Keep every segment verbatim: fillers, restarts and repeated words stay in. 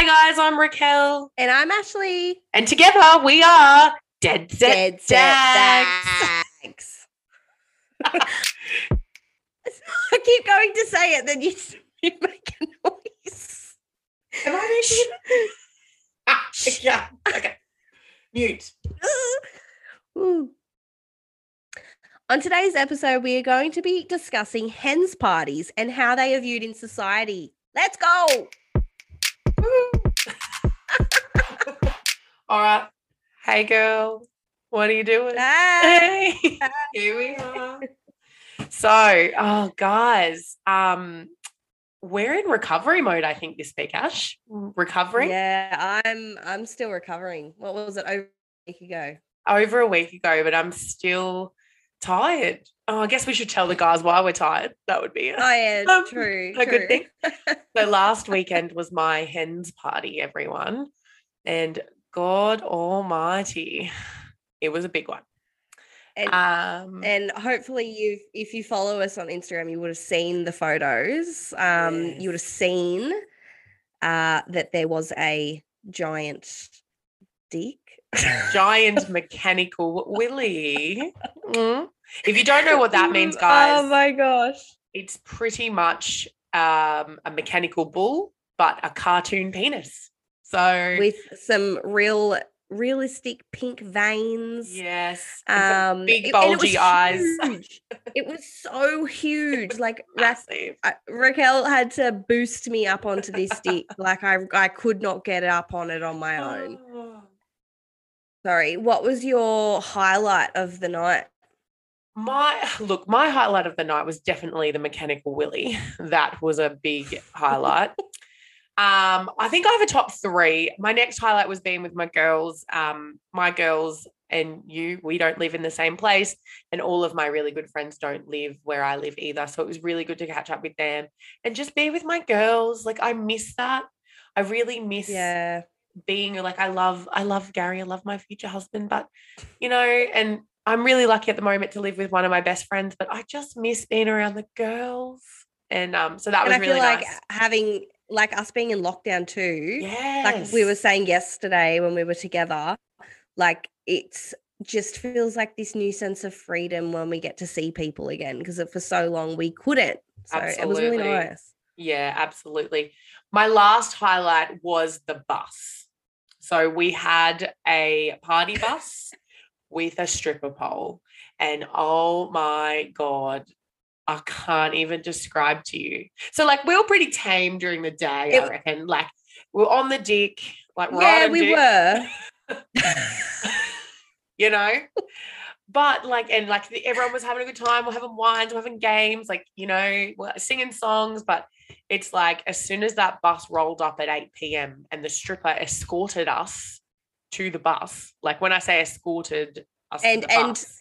Hi guys, I'm Raquel. And I'm Ashley. And together we are Dead Set Dead Set Dags. Dags. I keep going to say it, then you, you make a noise. Am I making it? Yeah. Okay. Mute. Ooh. On today's episode, we are going to be discussing hens parties and how they are viewed in society. Let's go. All right. Hey, girl. What are you doing? Hey. Hey. Here we are. So, oh, guys, um, we're in recovery mode, I think, this week, Ash. Recovering? Yeah, I'm I'm still recovering. What was it, over a week ago? Over a week ago, but I'm still tired. Oh, I guess we should tell the guys why we're tired. That would be Oh, yeah, um, true. a true. good thing. So last weekend was my hens party, everyone. And God almighty, it was a big one. And, um, and hopefully you if you follow us on Instagram, you would have seen the photos. Um, yes. You would have seen uh, that there was a giant dick. Giant mechanical willy. Mm. If you don't know what that means, guys. Oh my gosh. It's pretty much um, a mechanical bull, but a cartoon penis. So with some real realistic pink veins. Yes. Um, big it- bulgy it eyes. Huge. It was so huge. Like Ra- Massive. I, Raquel had to boost me up onto this stick. Like I, I could not get up on it on my own. Oh. Sorry. What was your highlight of the night? My look, my highlight of the night was definitely the mechanical willy. That was a big highlight. um, I think I have a top three. My next highlight was being with my girls. Um, my girls and you, we don't live in the same place, and all of my really good friends don't live where I live either. So it was really good to catch up with them and just be with my girls. Like I miss that. I really miss Yeah. being like I love I love Gary, I love my future husband, but you know, and I'm really lucky at the moment to live with one of my best friends, but I just miss being around the girls. And um so that And was I really feel like nice. having like us being in lockdown too. Yes. Like we were saying yesterday when we were together, like it's just feels like this new sense of freedom when we get to see people again, because for so long we couldn't. So Absolutely. it was really nice. Yeah, absolutely. My last highlight was the bus. So we had a party bus with a stripper pole, and oh my God, I can't even describe to you. So like we were pretty tame during the day, It- I reckon. Like we were on the dick, like right Yeah, on we dick. were. You know, but like, and like the, everyone was having a good time. We're having wines, we're having games, like, you know, we're singing songs. But it's like as soon as that bus rolled up at eight p.m. and the stripper escorted us to the bus, like when I say escorted us And- to the and- bus.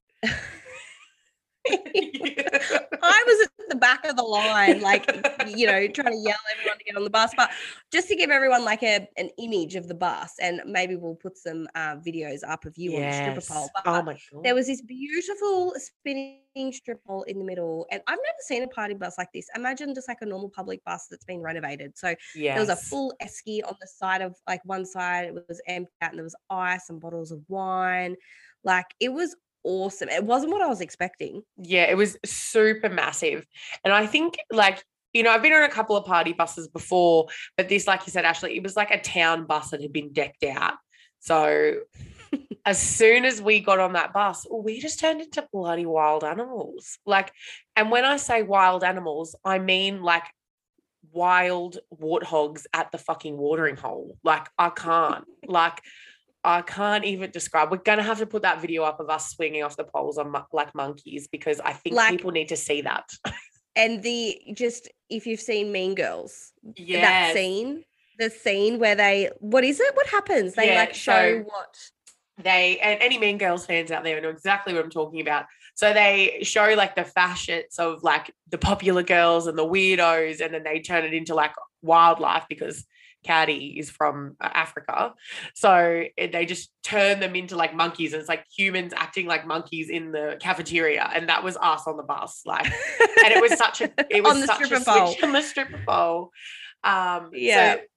I was at the back of the line, like, you know, trying to yell everyone to get on the bus. But just to give everyone like a an image of the bus, and maybe we'll put some uh, videos up of you Yes. on the stripper pole. But Oh my God. there was this beautiful spinning stripper pole in the middle, and I've never seen a party bus like this. Imagine just like a normal public bus that's been renovated. So yes. there was a full esky on the side of like one side, it was empty out, and there was ice and bottles of wine. Like it was awesome. It wasn't what I was expecting. Yeah, it was super massive. And I think like, you know, I've been on a couple of party buses before, but this, like you said, Ashley, it was like a town bus that had been decked out. So as soon as we got on that bus, we just turned into bloody wild animals. Like, and when I say wild animals, I mean like wild warthogs at the fucking watering hole. Like I can't, like I can't even describe. We're going to have to put that video up of us swinging off the poles on like monkeys, because I think Like- people need to see that. And the just if you've seen Mean Girls, that Yes. scene, the scene where they, what is it? What happens? They Yeah, like show so- what? They, and any Mean Girls fans out there know exactly what I'm talking about. So they show like the fashions of like the popular girls and the weirdos, and then they turn it into like wildlife because Caddy is from uh, Africa. So it, they just turn them into like monkeys, and it's like humans acting like monkeys in the cafeteria. And that was us on the bus. Like, and it was such a, it was On the such a stripper pole. switch on the stripper pole. Um, Yeah. So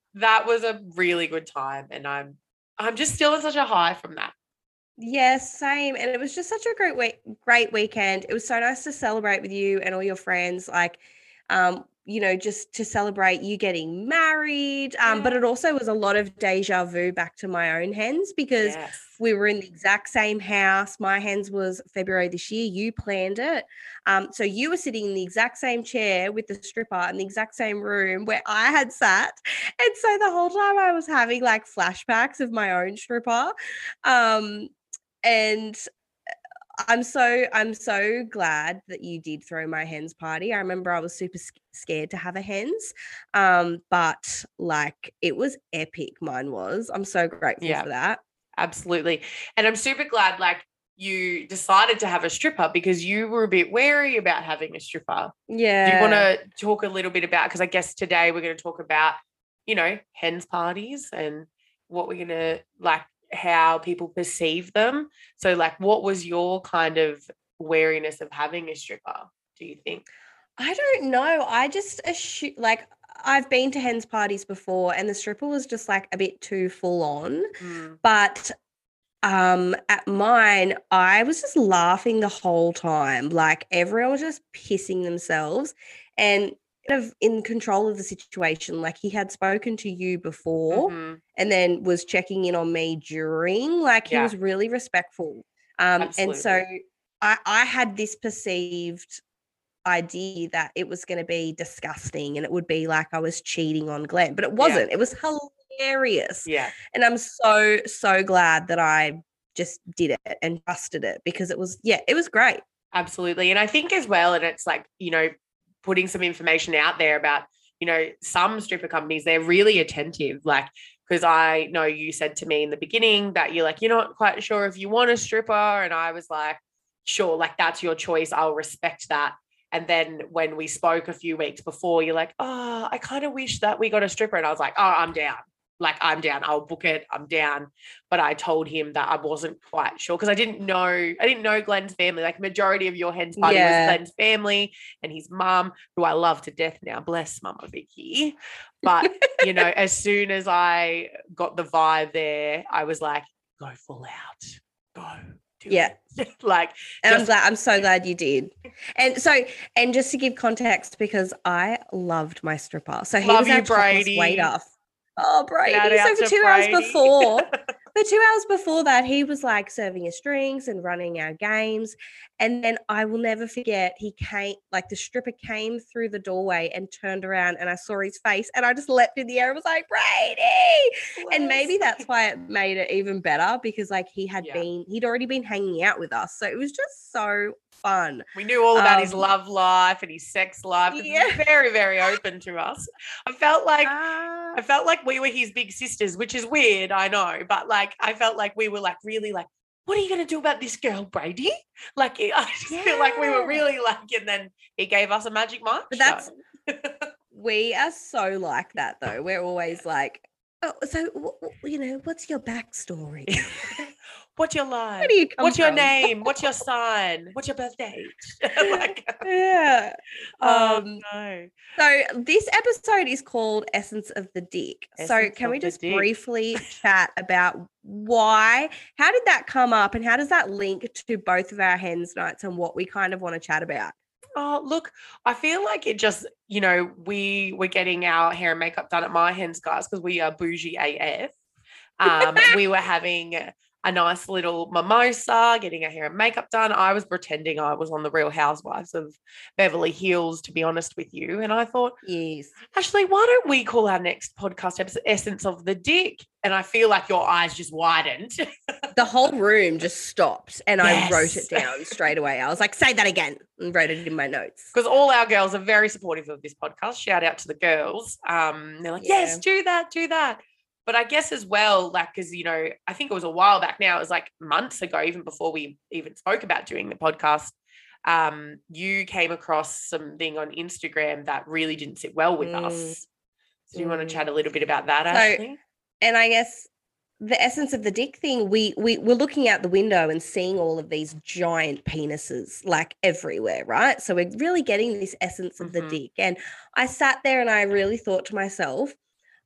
that was a really good time, and I'm I'm just still in such a high from that. Yes, same. And it was just such a great week, great weekend. It was so nice to celebrate with you and all your friends. Like, um, you know, just to celebrate you getting married. Um, but Yeah. it also was a lot of deja vu back to my own hens because Yes. we were in the exact same house. My hens was February this year. You planned it. Um, so you were sitting in the exact same chair with the stripper in the exact same room where I had sat. And so the whole time I was having like flashbacks of my own stripper. Um, and I'm so I'm so glad that you did throw my hens party. I remember I was super scared to have a hens, um, but like it was epic. Mine was. I'm so grateful Yeah, for that. absolutely. And I'm super glad like you decided to have a stripper because you were a bit wary about having a stripper. Yeah. Do you want to talk a little bit about, because I guess today we're going to talk about, you know, hens parties and what we're going to like, how people perceive them. So like, what was your kind of wariness of having a stripper, do you think? I don't know. I just assume like I've been to hens parties before and the stripper was just like a bit too full on. Mm. But um at mine, I was just laughing the whole time. Like everyone was just pissing themselves and kind of in control of the situation. Like he had spoken to you before Mm-hmm. and then was checking in on me during. Like he Yeah. was really respectful. Um Absolutely. and so I, I had this perceived idea that it was going to be disgusting and it would be like I was cheating on Glenn, but it wasn't. Yeah. It was hilarious. Yeah. And I'm so, so glad that I just did it and trusted it because it was, yeah, it was great. Absolutely. And I think as well, and it's like, you know, putting some information out there about, you know, some stripper companies, they're really attentive. Like, because I know you said to me in the beginning that you're like, you're not quite sure if you want a stripper. And I was like, sure, like that's your choice. I'll respect that. And then when we spoke a few weeks before, you're like, oh, I kind of wish that we got a stripper. And I was like, oh, I'm down. Like, I'm down. I'll book it. I'm down. But I told him that I wasn't quite sure because I didn't know, I didn't know Glenn's family. Like, majority of your hens party Yeah. was Glenn's family and his mum, who I love to death now. Bless Mama Vicky. But, you know, as soon as I got the vibe there, I was like, go full out. Go. Do Yeah. it. Like, and just- I'm glad, I'm so glad you did. And so, and just to give context, because I loved my stripper. So he Love was you, our topless Brady. waiter. Oh, Brady. Shout So out for to two Brady. hours before, for two hours before that, he was like serving us drinks and running our games. And then I will never forget, he came, like the stripper came through the doorway and turned around and I saw his face and I just leapt in the air and was like, Brady. And maybe that's why it made it even better because like he had Yeah. been, he'd already been hanging out with us. So it was just so fun. We knew all about um, his love life and his sex life. Yeah. He was very, very open to us. I felt like uh, I felt like we were his big sisters, which is weird, I know, but like I felt like we were like really like, what are you going to do about this girl, Brady? Like I just yeah. feel like we were really like, and then he gave us a magic mark. But that's we are so like that though. We're always like, oh, so w- w- you know, what's your backstory? What's your life? Where do you come What's from? your name? What's your sign? What's your birthday? Like, yeah. Oh, um, no. So this episode is called Essence of the Dick. Essence so can we just briefly chat about why, how did that come up and how does that link to both of our hens nights and what we kind of want to chat about? Oh, look, I feel like it just, you know, we were getting our hair and makeup done at my hens, guys, because we are bougie A F. Um, we were having a nice little mimosa, getting our hair and makeup done. I was pretending I was on the Real Housewives of Beverly Hills, to be honest with you. And I thought, yes, Ashley, why don't we call our next podcast episode Essence of the Dick? And I feel like your eyes just widened. The whole room just stopped and yes. I wrote it down straight away. I was like, say that again and wrote it in my notes. Because all our girls are very supportive of this podcast. Shout out to the girls. Um, they're like, yeah. yes, do that, do that. But I guess as well, like, because, you know, I think it was a while back now, it was like months ago, even before we even spoke about doing the podcast, um, you came across something on Instagram that really didn't sit well with mm. us. So do you mm. want to chat a little bit about that, so, Ashley? And I guess the essence of the dick thing, we, we we're looking out the window and seeing all of these giant penises like everywhere, right? So we're really getting this essence of mm-hmm. the dick. And I sat there and I really thought to myself,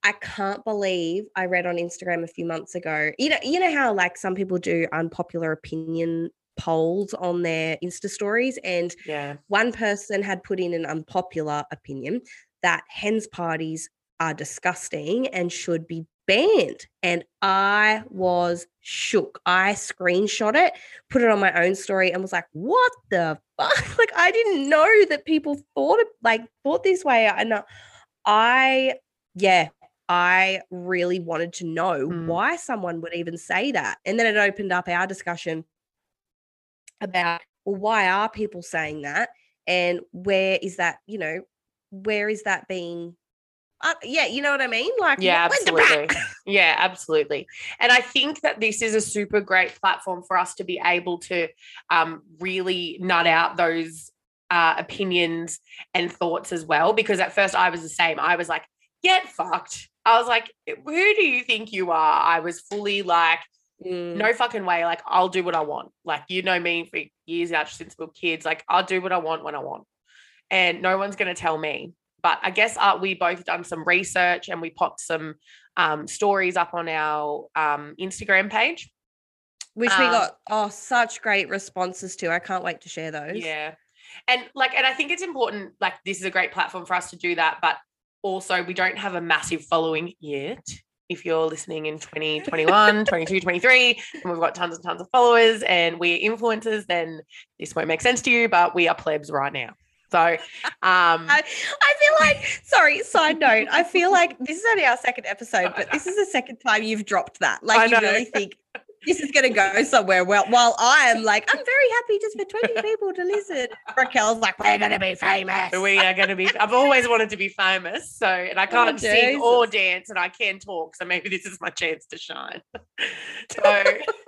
I can't believe I read on Instagram a few months ago. You know, you know how like some people do unpopular opinion polls on their Insta stories, and Yeah. one person had put in an unpopular opinion that hens parties are disgusting and should be banned. And I was shook. I screenshot it, put it on my own story, and was like, "What the fuck?" Like, I didn't know that people thought it, like thought this way. And I, yeah, I really wanted to know Mm. why someone would even say that. And then it opened up our discussion about, well, why are people saying that? And where is that, you know, where is that being? Uh, yeah, you know what I mean? Like, Yeah, what, where's the absolutely. back? Yeah, absolutely. And I think that this is a super great platform for us to be able to um, really nut out those uh, opinions and thoughts as well. Because at first I was the same. I was like, get fucked. I was like, who do you think you are? I was fully like, Mm. no fucking way. Like, I'll do what I want. Like, you know me for years now since we were kids. Like, I'll do what I want when I want. And no one's going to tell me. But I guess uh, we both done some research and we popped some um, stories up on our um, Instagram page. Which um, we got, oh, such great responses to. I can't wait to share those. Yeah. And like, and I think it's important, like this is a great platform for us to do that, but also we don't have a massive following yet. If you're listening in twenty twenty-one, twenty-two, twenty-three, and we've got tons and tons of followers and we're influencers, then this won't make sense to you, but we are plebs right now. So um I, I feel like, sorry, side note, I feel like this is only our second episode, but this is the second time you've dropped that. Like, you really think this is going to go somewhere. Well, while I am like, I'm very happy just for twenty people to listen. Raquel's like, we're going to be famous. We are going to be, I've always wanted to be famous. So, and I can't Oh, sing Jesus. or dance and I can talk. So maybe this is my chance to shine. So,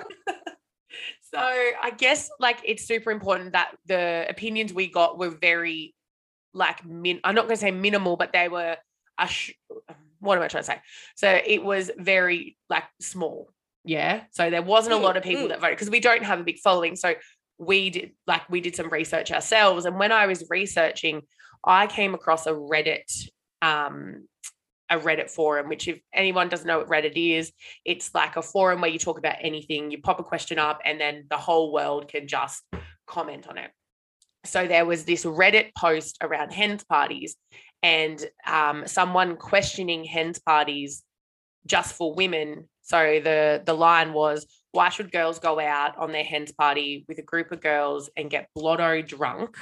so I guess like it's super important that the opinions we got were very like, min- I'm not going to say minimal, but they were, a sh- what am I trying to say? So it was very like small. Yeah. So there wasn't a lot of people mm. that voted because we don't have a big following. So we did like we did some research ourselves. And when I was researching, I came across a Reddit, um, a Reddit forum, which if anyone doesn't know what Reddit is, it's like a forum where you talk about anything, you pop a question up and then the whole world can just comment on it. So there was this Reddit post around hens parties and um, someone questioning hens parties just for women. So the, the line was, why should girls go out on their hens party with a group of girls and get blotto drunk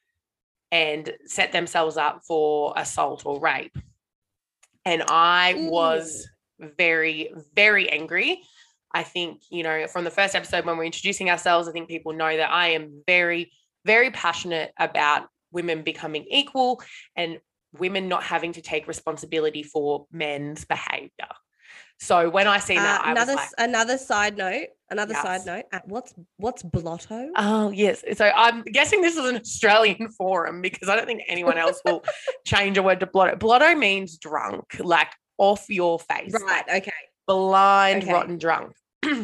and set themselves up for assault or rape? And I Mm. was very, very angry. I think, you know, from the first episode when we're introducing ourselves, I think people know that I am very, very passionate about women becoming equal and women not having to take responsibility for men's behavior. So when I seen that, Uh, I another was like, another side note, another Yes. side note. Uh, what's what's blotto? oh, yes. So I'm guessing this is an Australian forum because I don't think anyone else will change a word to blotto. Blotto means drunk, like off your face. Right. like Okay. blind, Okay. rotten drunk.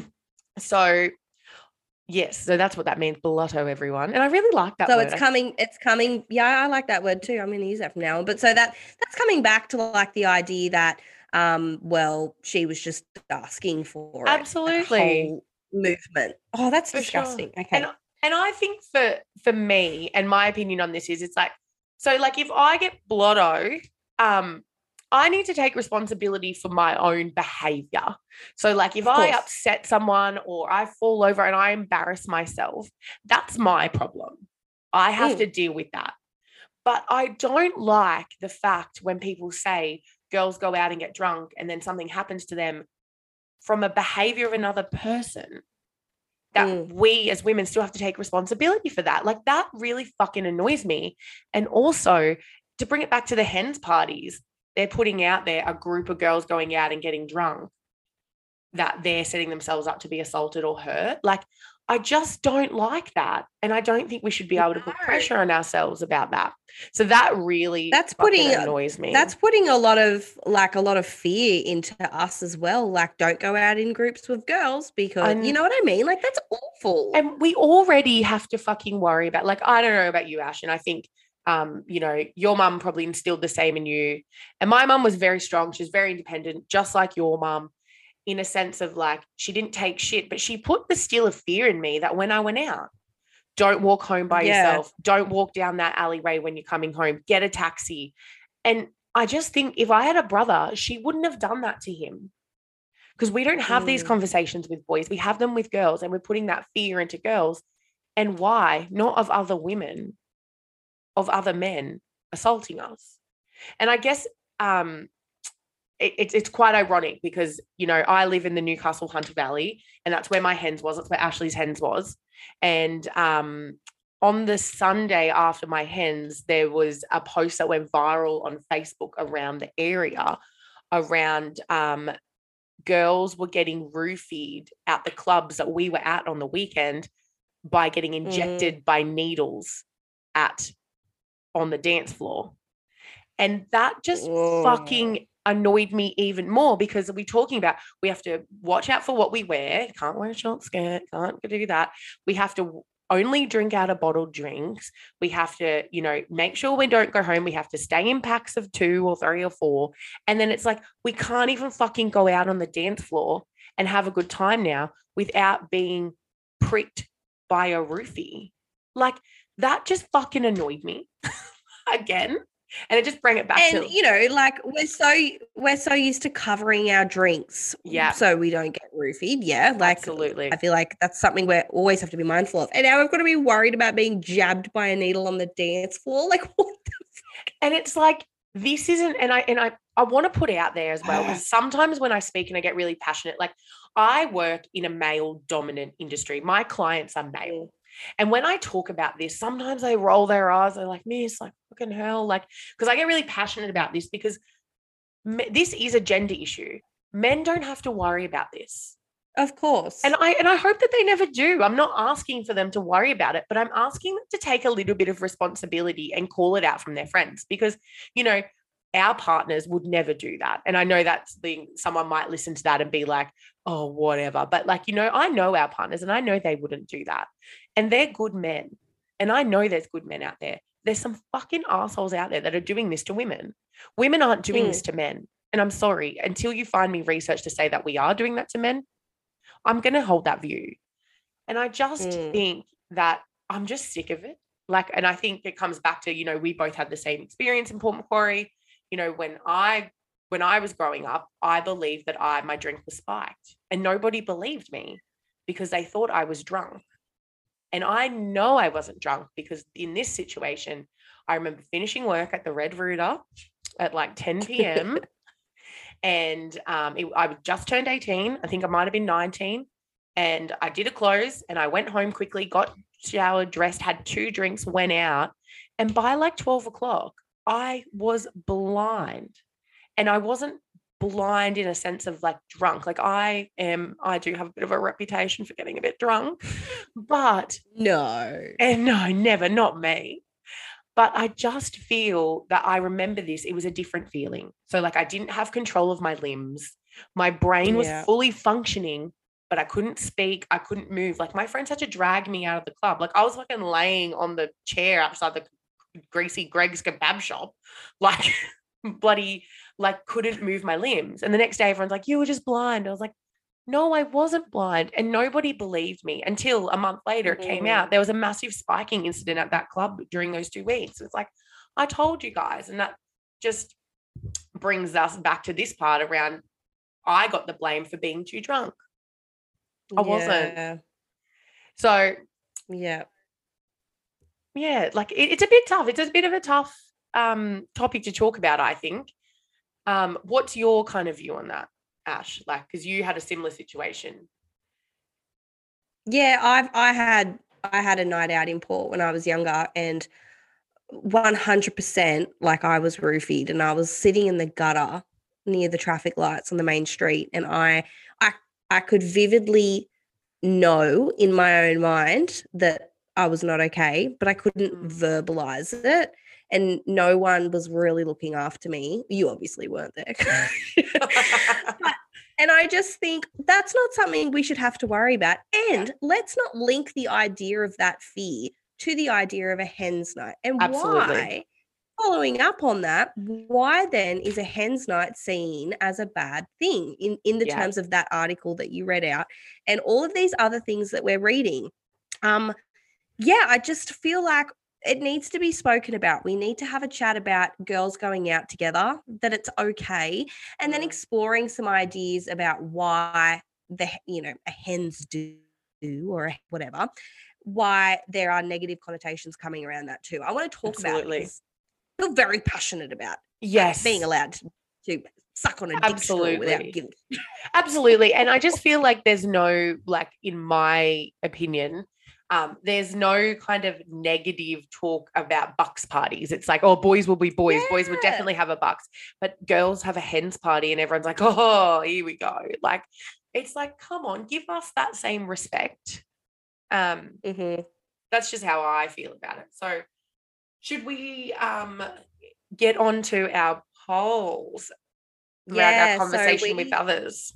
So yes, so that's what that means, blotto, everyone. And I really like that So word. it's coming. It's coming. Yeah, I like that word too. I'm going to use that from now on. But so that that's coming back to like the idea that, um, well, she was just asking for it, that Absolutely. whole movement. Oh, that's For sure. disgusting. Okay. And and I think for for me and my opinion on this is it's like, so like if I get blotto, um, I need to take responsibility for my own behavior. So like if Of I course. upset someone or I fall over and I embarrass myself, that's my problem. I have Mm. to deal with that. But I don't like the fact when people say girls go out and get drunk and then something happens to them from a behavior of another person, that Mm. we as women still have to take responsibility for that. Like that really fucking annoys me. And also to bring it back to the hens parties, they're putting out there a group of girls going out and getting drunk, that they're setting themselves up to be assaulted or hurt. Like I just don't like that. And I don't think we should be able to put No. pressure on ourselves about that. So that really That's fucking putting- annoys me. That's putting a lot of like a lot of fear into us as well. Like, don't go out in groups with girls because And- you know what I mean. Like, that's awful. And we already have to fucking worry about, like, I don't know about you, Ash, and I think um, you know, your mum probably instilled the same in you. And my mum was very strong. She was very independent, just like your mum, in a sense of like, she didn't take shit, but she put the still of fear in me that when I went out, don't walk home by Yeah. yourself. Don't walk down that alleyway when you're coming home. Get a taxi. And I just think if I had a brother, she wouldn't have done that to him. Because we don't have these Mm. conversations with boys. We have them with girls, and we're putting that fear into girls. And why? Not of other women, of other men assaulting us. And I guess um, it, it's it's quite ironic because, you know, I live in the Newcastle Hunter Valley, and that's where my hens was. That's where Ashley's hens was. And um, on the Sunday after my hens, there was a post that went viral on Facebook around the area around um, girls were getting roofied at the clubs that we were at on the weekend by getting injected mm. by needles at on the dance floor. And that just Whoa. fucking annoyed me even more because we're talking about we have to watch out for what we wear. Can't wear a short skirt. Can't do that. We have to only drink out of bottled drinks. We have to, you know, make sure we don't go home. We have to stay in packs of two or three or four. And then it's like, we can't even fucking go out on the dance floor and have a good time now without being pricked by a roofie. Like, that just fucking annoyed me again. And it just bring it back and, to, you know, like we're so we're so used to covering our drinks, yeah, so we don't get roofied. Yeah, like absolutely. I feel like that's something we always have to be mindful of. And now we've got to be worried about being jabbed by a needle on the dance floor. Like, what the fuck? And it's like, this isn't, and I and I I want to put out there as well, because sometimes when I speak and I get really passionate, like I work in a male dominant industry. My clients are male. And when I talk about this, sometimes they roll their eyes. They're like, miss, like, fucking hell. Like, because I get really passionate about this because me, this is a gender issue. Men don't have to worry about this. Of course. And I and I hope that they never do. I'm not asking for them to worry about it, but I'm asking them to take a little bit of responsibility and call it out from their friends because, you know, our partners would never do that. And I know that's the, someone might listen to that and be like, oh, whatever. But like, you know, I know our partners and I know they wouldn't do that. And they're good men. And I know there's good men out there. There's some fucking assholes out there that are doing this to women. Women aren't doing mm. this to men. And I'm sorry, until you find me research to say that we are doing that to men, I'm going to hold that view. And I just mm. think that I'm just sick of it. Like, and I think it comes back to, you know, we both had the same experience in Port Macquarie. You know, when I, when I was growing up, I believed that I, my drink was spiked and nobody believed me because they thought I was drunk. And I know I wasn't drunk because in this situation, I remember finishing work at the Red Rooter at like ten p.m. and um, it, I just turned eighteen. I think I might have been nineteen. And I did a close and I went home quickly, got showered, dressed, had two drinks, went out. And by like twelve o'clock, I was blind. And I wasn't blind in a sense of like drunk. Like I am, I do have a bit of a reputation for getting a bit drunk, but no, and no, never, not me. But I just feel that I remember this. It was a different feeling. So like I didn't have control of my limbs. My brain was yeah. fully functioning, but I couldn't speak. I couldn't move. Like my friends had to drag me out of the club. Like I was fucking laying on the chair outside the greasy Greg's kebab shop. Like bloody, like couldn't move my limbs. And the next day everyone's like, you were just blind. I was like, no, I wasn't blind. And nobody believed me until a month later it came out. There was a massive spiking incident at that club during those two weeks. It's like, I told you guys. And that just brings us back to this part around I got the blame for being too drunk. I yeah. wasn't. So, yeah. Yeah, like it, it's a bit tough. It's a bit of a tough um, topic to talk about, I think. Um, what's your kind of view on that, Ash? Like, because you had a similar situation. Yeah, I've I had I had a night out in Port when I was younger, and one hundred percent like I was roofied, and I was sitting in the gutter near the traffic lights on the main street, and I I I could vividly know in my own mind that I was not okay, but I couldn't mm. verbalize it. And no one was really looking after me. You obviously weren't there. but, and I just think that's not something we should have to worry about. And let's not link the idea of that fear to the idea of a hen's night, and Absolutely. why, following up on that, why then is a hen's night seen as a bad thing in, in the Yeah. terms of that article that you read out and all of these other things that we're reading? Um, yeah, I just feel like it needs to be spoken about. We need to have a chat about girls going out together, that it's okay, and then Mm. exploring some ideas about why the, you know, a hens do or whatever, why there are negative connotations coming around that too. I want to talk about it Absolutely. because I feel very passionate about Yes. being allowed to, to suck on a dick straw without Absolutely. guilt. Absolutely. And I just feel like there's no, like, in my opinion, um, there's no kind of negative talk about bucks parties. It's like, oh, boys will be boys. Boys would Yeah. definitely have a bucks, but girls have a hens party and everyone's like, oh, here we go. Like, it's like, come on, give us that same respect. Um, Mm-hmm. That's just how I feel about it. So should we um, get on to our polls around Yeah, our so conversation we- with others?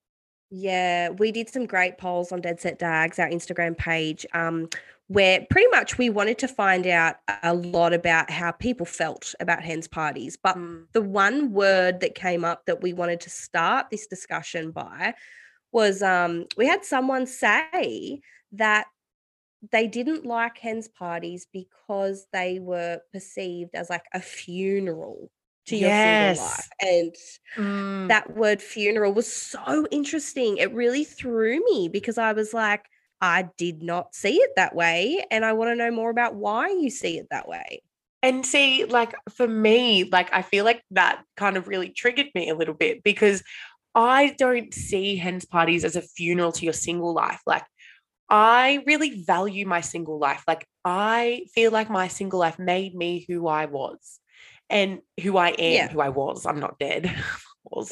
Yeah, we did some great polls on Dead Set Dags, our Instagram page, um, where pretty much we wanted to find out a lot about how people felt about hens parties. But Mm. the one word that came up that we wanted to start this discussion by was um, we had someone say that they didn't like hens parties because they were perceived as like a funeral to your single life. Yes. And Mm. that word funeral was so interesting. It really threw me because I was like, I did not see it that way. And I want to know more about why you see it that way. And see, like, for me, like, I feel like that kind of really triggered me a little bit because I don't see hens parties as a funeral to your single life. Like, I really value my single life. Like, I feel like my single life made me who I was and who I am, Yeah. who I was. I'm not dead. was.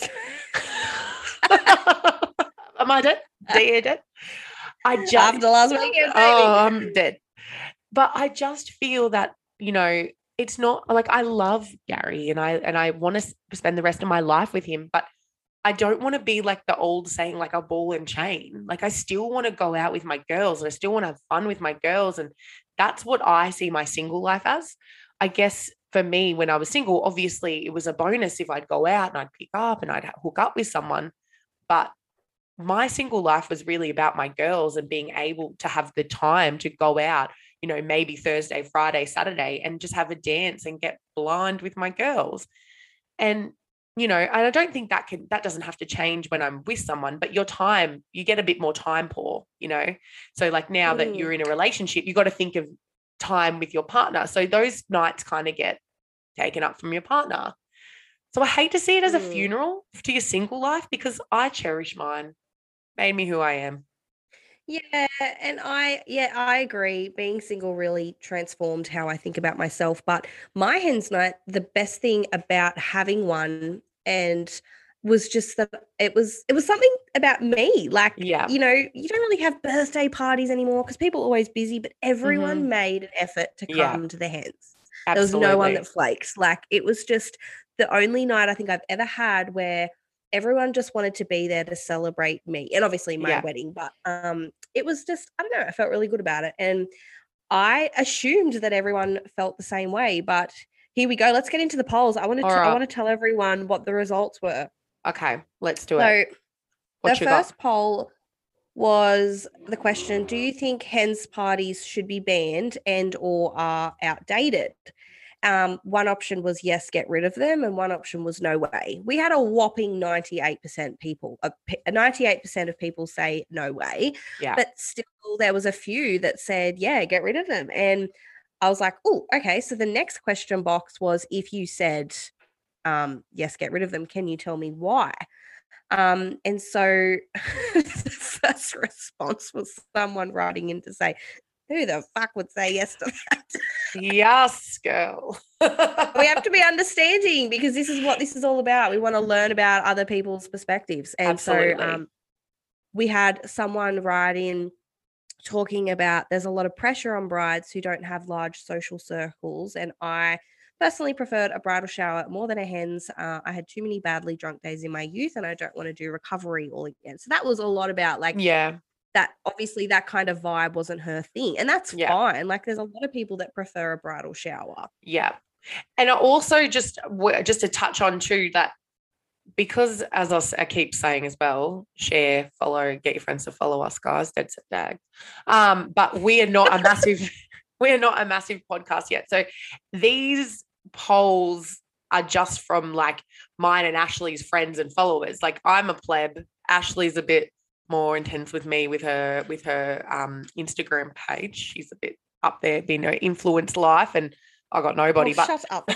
Am I dead? Dead? dead? I just After last weekend, baby. Oh, I'm dead. But I just feel that, you know, it's not like I love Gary and I and I want to spend the rest of my life with him, but I don't want to be like the old saying, like a ball and chain. Like, I still want to go out with my girls and I still want to have fun with my girls. And that's what I see my single life as. I guess for me, when I was single, obviously it was a bonus if I'd go out and I'd pick up and I'd hook up with someone. But my single life was really about my girls and being able to have the time to go out, you know, maybe Thursday, Friday, Saturday, and just have a dance and get blind with my girls. And, you know, and I don't think that can, that doesn't have to change when I'm with someone, but your time, you get a bit more time poor, you know? So like now Mm. that you're in a relationship, you got to think of time with your partner. So those nights kind of get taken up from your partner. So I hate to see it as a Mm. funeral to your single life because I cherish mine. Made me who I am. Yeah, and I yeah, I agree. Being single really transformed how I think about myself. But my hens night, the best thing about having one and was just that it was it was something about me. Like, Yeah. you know, you don't really have birthday parties anymore because people are always busy, but everyone Mhm. made an effort to Yeah. come to the hens. Absolutely. There was no one that flaked. Like, it was just the only night I think I've ever had where everyone just wanted to be there to celebrate me and obviously my Yeah. wedding, but um it was just, I don't know, I felt really good about it. And I assumed that everyone felt the same way, but here we go. Let's get into the polls. I want to All I right. want to tell everyone what the results were. Okay, let's do So it. What the you got? first poll was the question, do you think hens parties should be banned and or are outdated? Um, one option was yes, get rid of them, and one option was no way. We had a whopping ninety-eight percent people, a, a ninety-eight percent of people say no way, Yeah. but still there was a few that said, yeah, get rid of them. And I was like, oh, okay. So the next question box was, if you said, um, yes, get rid of them, can you tell me why? Um, and so the first response was someone writing in to say, who the fuck would say yes to that? Yes, girl. We have to be understanding because this is what this is all about. We want to learn about other people's perspectives. And Absolutely. so um, we had someone write in talking about there's a lot of pressure on brides who don't have large social circles. And I personally preferred a bridal shower more than a hen's. Uh, I had too many badly drunk days in my youth and I don't want to do recovery all again. So that was a lot about like Yeah. that obviously that kind of vibe wasn't her thing. And that's Yeah. fine. Like there's a lot of people that prefer a bridal shower. Yeah. And also just just to touch on too that because as I, I keep saying as well, share, follow, get your friends to follow us, guys. Dead Set Dag. Um, but we are not a massive, we are not a massive podcast yet. So these polls are just from like mine and Ashley's friends and followers. Like I'm a pleb. Ashley's a bit more intense with me with her with her um, Instagram page. She's a bit up there, being her influence life, and I got nobody. Oh, but shut up.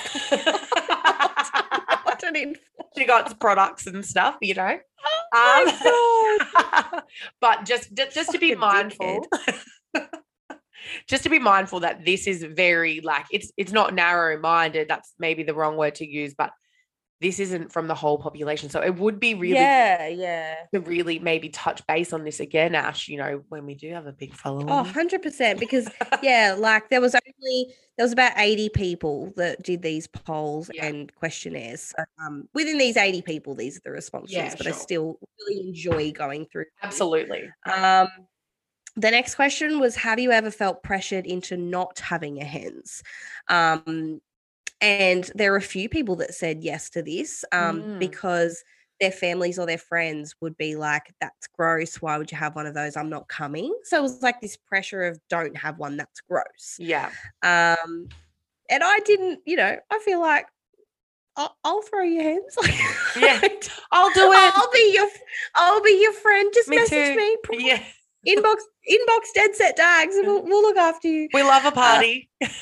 She got products and stuff, you know. Oh um, but just just, just to be mindful, just to be mindful that this is very like it's it's not narrow-minded. That's maybe the wrong word to use, but this isn't from the whole population. So it would be really yeah, yeah. to really maybe touch base on this again, Ash, you know, when we do have a big following. Oh, one hundred percent. Because, yeah, like there was only, there was about eighty people that did these polls yeah. and questionnaires. So, um, within these eighty people, these are the responses, yeah, but sure. I still really enjoy going through. Absolutely. Um, the next question was, have you ever felt pressured into not having a hens? Um, and there are a few people that said yes to this um, mm. because their families or their friends would be like, that's gross. Why would you have one of those? I'm not coming. So it was like this pressure of don't have one. That's gross. Yeah. Um, and I didn't, you know, I feel like I'll, I'll throw your hands. Yeah, I'll do it. I'll be your, I'll be your friend. Just me message too. me. Yeah. Inbox, inbox Dead Set Dags and we'll, we'll look after you. We love a party. Uh,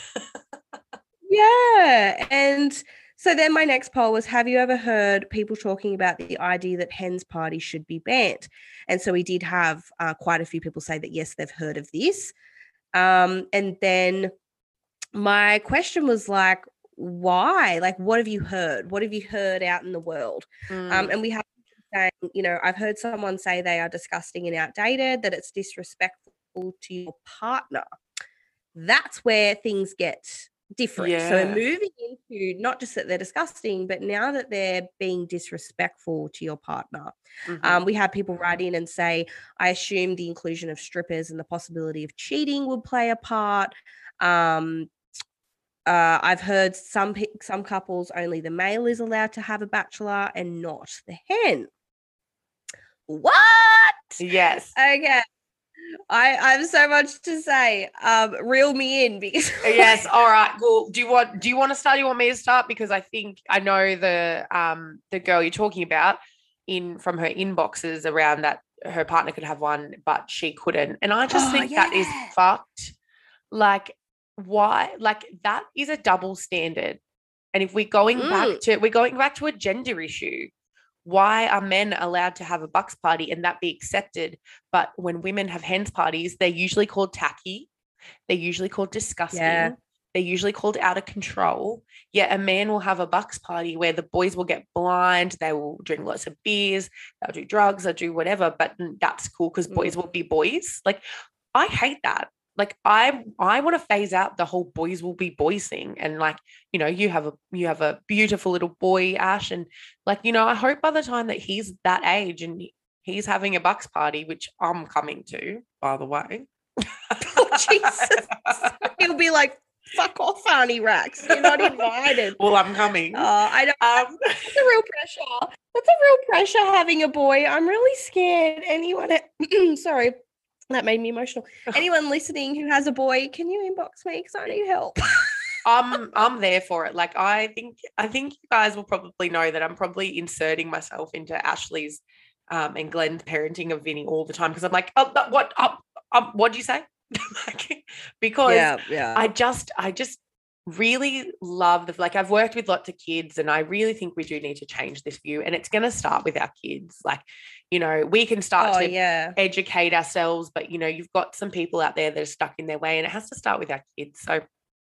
yeah. And so then my next poll was, have you ever heard people talking about the idea that hens parties should be banned? And so we did have uh, quite a few people say that, yes, they've heard of this. Um, and then my question was like, why? Like, what have you heard? What have you heard out in the world? Mm. Um, and we have saying, you know, I've heard someone say they are disgusting and outdated, that it's disrespectful to your partner. That's where things get different. Yeah. So we're moving into not just that they're disgusting, but now that they're being disrespectful to your partner. Mm-hmm. Um, we have people write in and say, I assume the inclusion of strippers and the possibility of cheating would play a part. Um, uh, I've heard some some couples, only the male is allowed to have a bachelor and not the hen. What? Yes. Okay. I, I have so much to say. Um, reel me in because yes. All right. Well, do you want do you want to start? Do you want me to start? Because I think I know the um the girl you're talking about in from her inboxes around that her partner could have one, but she couldn't. And I just oh, think yeah. that is fucked. Like, why? Like that is a double standard. And if we're going mm. back to we're going back to a gender issue. Why are men allowed to have a bucks party and that be accepted? But when women have hens parties, they're usually called tacky. They're usually called disgusting. Yeah. They're usually called out of control. Yet a man will have a bucks party where the boys will get blind. They will drink lots of beers. They'll do drugs. They'll do whatever. But that's cool because boys mm. will be boys. Like, I hate that. Like I, I want to phase out the whole boys will be boys thing. And like, you know, you have a, you have a beautiful little boy, Ash. And like, you know, I hope by the time that he's that age and he's having a bucks party, which I'm coming to, by the way. Oh, Jesus. He'll be like, fuck off, Arnie Rax. You're not invited. Well, I'm coming. Oh, I don't. Um, that's a real pressure. That's a real pressure having a boy. I'm really scared. Anyone, sorry. That made me emotional. Anyone listening who has a boy, can you inbox me because I need help? I'm I'm there for it. Like I think I think you guys will probably know that I'm probably inserting myself into Ashley's um, and Glenn's parenting of Vinny all the time because I'm like, oh, what? Oh, um, what did you say? Because yeah, yeah. I just I just really love the like I've worked with lots of kids and I really think we do need to change this view and it's going to start with our kids. Like, you know, we can start oh, to yeah. educate ourselves, but you know, you've got some people out there that are stuck in their way and it has to start with our kids. So,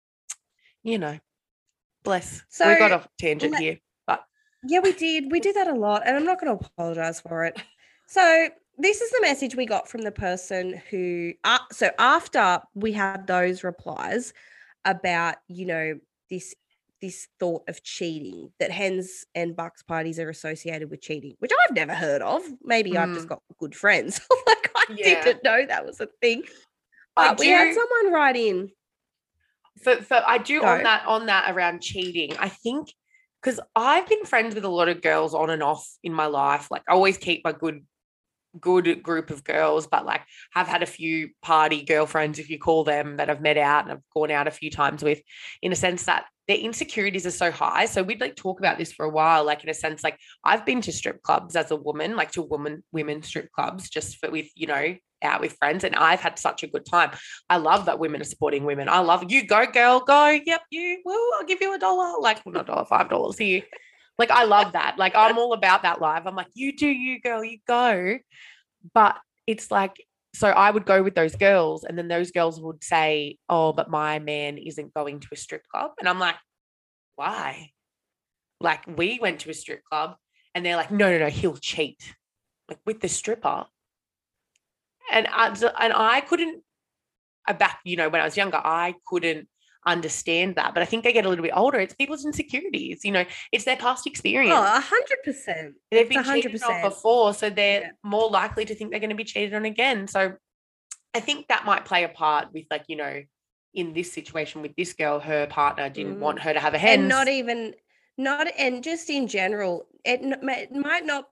you know, bless. So we got off tangent here, but yeah, we did. We did that a lot and I'm not going to apologize for it. So this is the message we got from the person who, uh, so after we had those replies, about, you know, this this thought of cheating, that hens and bucks parties are associated with cheating, which I've never heard of. Maybe mm. I've just got good friends. Like I Yeah. didn't know that was a thing. I But we had do- someone write in. For, for I do Go. on that on that around cheating. I think because I've been friends with a lot of girls on and off in my life. Like I always keep my good good group of girls, but like have had a few party girlfriends, if you call them, that I've met out and I've gone out a few times with, in a sense that their insecurities are so high. So we'd like talk about this for a while, like in a sense, like I've been to strip clubs as a woman, like to woman women strip clubs, just for with, you know, out with friends, and I've had such a good time. I love that women are supporting women. I love you go girl, go. Yep, you will. I'll give you a dollar, like well, not a dollar, five dollars here. Like I love that. Like I'm all about that life. I'm like, you do you, girl, you go. But it's like, so I would go with those girls, and then those girls would say, oh, but my man isn't going to a strip club. And I'm like, why? Like we went to a strip club, and they're like, no, no, no, he'll cheat, like with the stripper. And I, and I couldn't, I back, you know, when I was younger, I couldn't understand that. But I think they get a little bit older. It's people's insecurities, you know, it's their past experience. Oh, a hundred percent. They've been cheated on before, so they're yeah. more likely to think they're going to be cheated on again. So I think that might play a part with, like, you know, in this situation with this girl, her partner didn't mm. want her to have a hens. And not even, not, and just in general, it, it might not.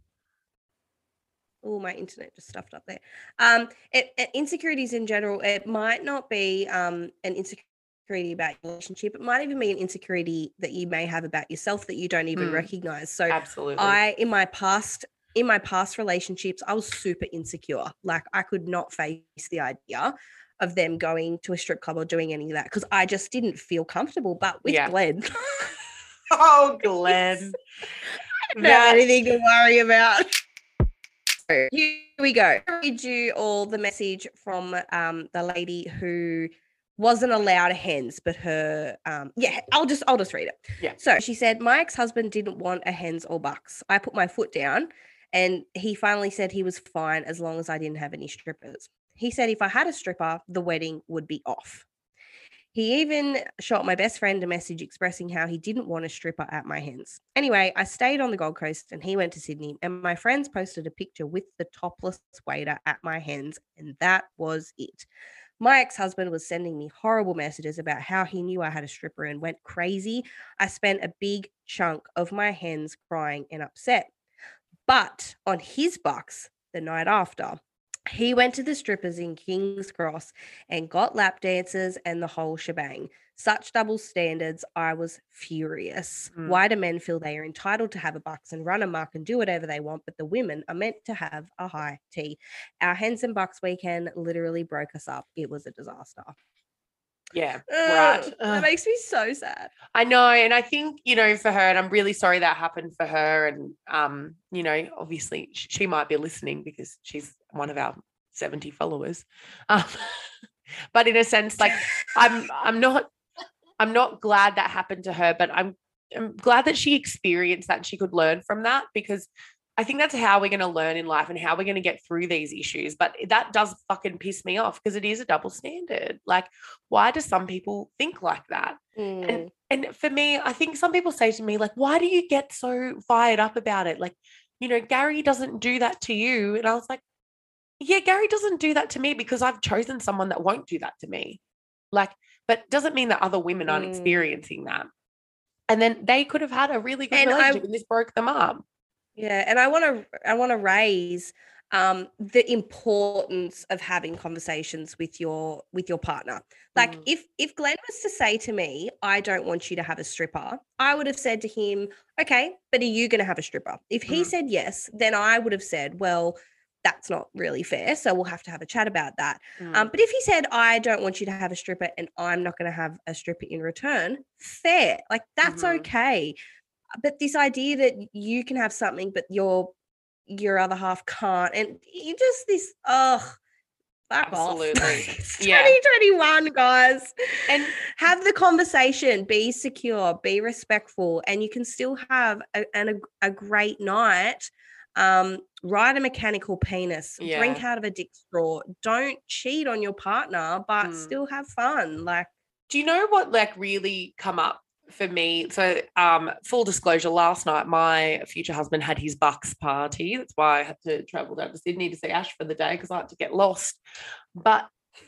Oh, my internet just stuffed up there. Um, it, it, insecurities in general, it might not be um an insecurity about your relationship. It might even be an insecurity that you may have about yourself that you don't even mm. recognize. So absolutely, I in my past in my past relationships, I was super insecure. Like I could not face the idea of them going to a strip club or doing any of that because I just didn't feel comfortable. But with yeah. Glenn, oh Glenn, I don't have anything to worry about. Here we go. I'll read you all the message from um, the lady who wasn't allowed a hens, but her um, yeah, I'll just I'll just read it. Yeah. So she said, my ex-husband didn't want a hens or bucks. I put my foot down, and he finally said he was fine as long as I didn't have any strippers. He said if I had a stripper, the wedding would be off. He even shot my best friend a message expressing how he didn't want a stripper at my hens. Anyway, I stayed on the Gold Coast and he went to Sydney, and my friends posted a picture with the topless waiter at my hens, and that was it. My ex-husband was sending me horrible messages about how he knew I had a stripper and went crazy. I spent a big chunk of my hens crying and upset. But on his bucks, the night after, he went to the strippers in King's Cross and got lap dances and the whole shebang. Such double standards, I was furious. Mm. Why do men feel they are entitled to have a bucks and run amok and do whatever they want, but the women are meant to have a high tea? Our hens and bucks weekend literally broke us up. It was a disaster. Yeah, right. Ugh, that makes me so sad. I know, and I think, you know, for her, and I'm really sorry that happened for her, and um, you know, obviously she might be listening because she's one of our seventy followers. Um, but in a sense, like I'm I'm not I'm not glad that happened to her, but I'm I'm glad that she experienced that and she could learn from that, because I think that's how we're going to learn in life and how we're going to get through these issues. But that does fucking piss me off because it is a double standard. Like, why do some people think like that? Mm. And and for me, I think some people say to me, like, why do you get so fired up about it? Like, you know, Gary doesn't do that to you. And I was like, yeah, Gary doesn't do that to me because I've chosen someone that won't do that to me. Like, but doesn't mean that other women aren't mm. experiencing that. And then they could have had a really good and relationship I- and this broke them up. Yeah, and I want to I want to raise um, the importance of having conversations with your with your partner. Like mm. if if Glenn was to say to me, "I don't want you to have a stripper," I would have said to him, "Okay, but are you going to have a stripper?" If he mm. said yes, then I would have said, "Well, that's not really fair, so we'll have to have a chat about that." Mm. Um, but if he said, "I don't want you to have a stripper, and I'm not going to have a stripper in return," fair, like that's mm-hmm. okay. But this idea that you can have something, but your your other half can't, and you just this, ugh, fuck absolutely. Off. It's yeah. twenty twenty-one, guys. And have the conversation, be secure, be respectful, and you can still have a, an, a, a great night. Um, ride a mechanical penis, yeah. drink out of a dick straw. Don't cheat on your partner, but mm. still have fun. Like, do you know what like really come up for me, so um, full disclosure, last night my future husband had his Bucks party. That's why I had to travel down to Sydney to see Ash for the day because I had to get lost. But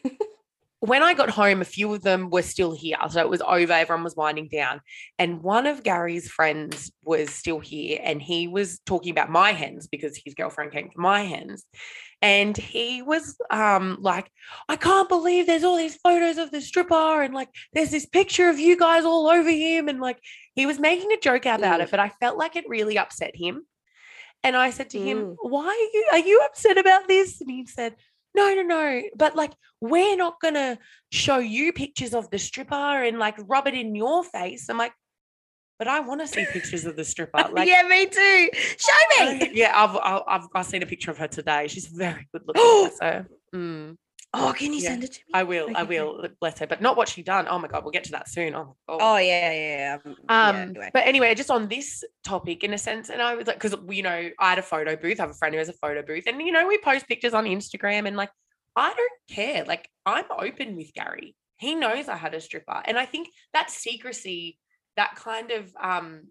when I got home, a few of them were still here. So it was over, everyone was winding down. And one of Gary's friends was still here and he was talking about my hens because his girlfriend came for my hens. And he was um, like, I can't believe there's all these photos of the stripper and like there's this picture of you guys all over him. And like he was making a joke about Mm. it, but I felt like it really upset him. And I said to him, Mm. why are you, are you upset about this? And he said, no, no, no. But like, we're not going to show you pictures of the stripper and like rub it in your face. I'm like, but I want to see pictures of the stripper. Like, yeah, me too. Show me. yeah, I've, I've, I've, I've seen a picture of her today. She's very good looking. So, mm, Oh, can you Yeah, send it to me? I will, I Okay. will, bless her, but not what she done. Oh my God, we'll get to that soon. Oh my God. Oh yeah, yeah, yeah. Um, Um, yeah, anyway. but anyway, just on this topic, in a sense, and I was like, because you know, I had a photo booth. I have a friend who has a photo booth, and you know, we post pictures on Instagram, and like, I don't care. Like, I'm open with Gary. He knows I had a stripper, and I think that secrecy, that kind of um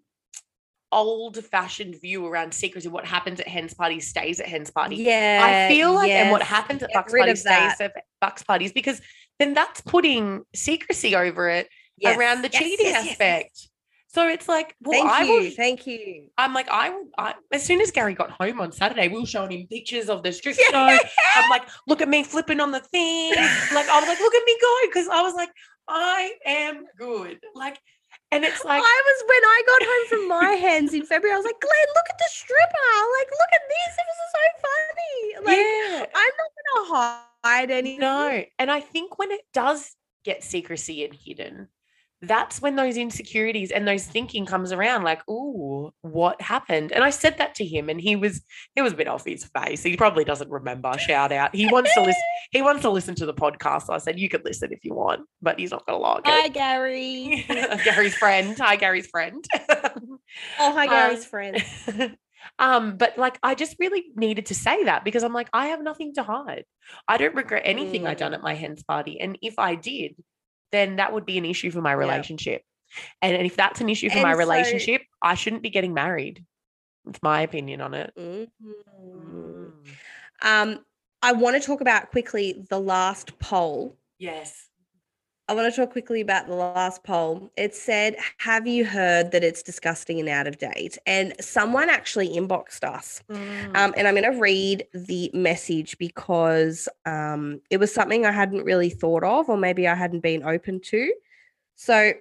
old-fashioned view around secrecy, what happens at hens parties stays at hens party. Yeah, I feel like, and what yes, happens at get Bucks rid party of stays that. at Bucks parties because then that's putting secrecy over it Yes, around the yes, cheating yes, yes, yes. aspect. So it's like, well, Thank I you, will. thank you. I'm like, I, will- I as soon as Gary got home on Saturday, we were showing him pictures of the strip Yeah. show. I'm like, look at me flipping on the thing. Like, I was like, look at me go, because I was like, I am good. Like, and it's like, I was when I got home from my hens in February. I was like, Glenn, look at the stripper. Like, look at this. It was so funny. Like, yeah, I'm not gonna hide anything. no. And I think when it does get secrecy and hidden, that's when those insecurities and those thinking comes around like, ooh, what happened? And I said that to him and he was he was a bit off his face. He probably doesn't remember. Shout out. He wants to listen. He wants to listen to the podcast. So I said, you could listen if you want, but he's not gonna like Hi, it. Gary. Gary's friend. Hi, Gary's friend. Oh, hi, Gary's Um, friend. um, but like I just really needed to say that because I'm like, I have nothing to hide. I don't regret anything I done Mm. at my hens party. And if I did, then that would be an issue for my Yeah. relationship. And, and if that's an issue for my And so- relationship, I shouldn't be getting married. It's my opinion on it. Mhm. Um, I want to talk about quickly the last poll. Yes. I want to talk quickly about the last poll. It said, have you heard that it's disgusting and out of date? And someone actually inboxed us. Mm. Um, and I'm going to read the message because um, it was something I hadn't really thought of, or maybe I hadn't been open to. So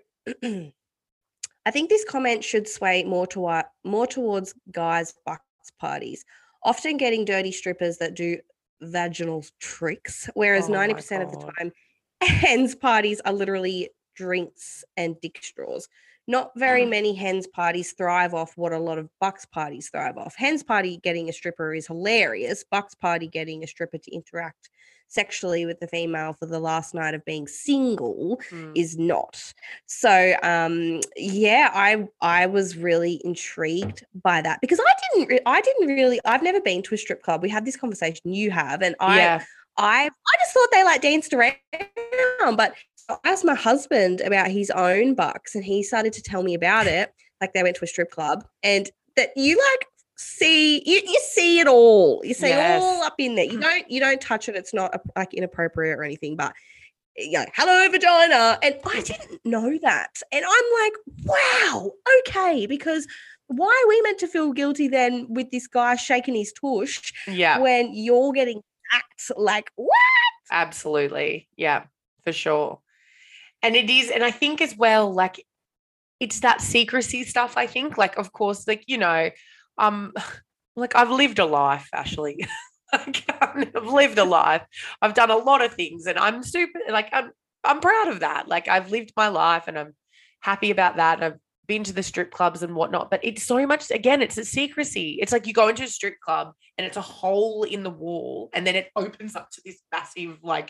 I think this comment should sway more to more towards guys' bucks parties, often getting dirty strippers that do vaginal tricks, whereas Oh my ninety percent of the God. time, hens parties are literally drinks and dick straws. Not very Mm. many hens parties thrive off what a lot of bucks parties thrive off. Hens party getting a stripper is hilarious. Bucks party getting a stripper to interact sexually with the female for the last night of being single Mm. is not. So um yeah, I I was really intrigued by that because I didn't re- I didn't really I've never been to a strip club. We had this conversation, you have, and I yeah. I I just thought they like danced around, but I asked my husband about his own bucks, and he started to tell me about it. Like they went to a strip club, and that you like see you, you see it all. You see Yes. all up in there. You don't you don't touch it. It's not uh, like inappropriate or anything, but you know, hello vagina. And I didn't know that, and I'm like, wow, okay, because why are we meant to feel guilty then with this guy shaking his tush Yeah. when you're getting act like what? Absolutely. Yeah, for sure. And it is, and I think as well, like it's that secrecy stuff, I think. Like, of course, like, you know, um, like I've lived a life, Ashley. Like, I've lived a life. I've done a lot of things and I'm super like I'm I'm proud of that. Like I've lived my life and I'm happy about that. And I've been to the strip clubs and whatnot. But it's so much, again, it's a secrecy. It's like you go into a strip club and it's a hole in the wall and then it opens up to this massive like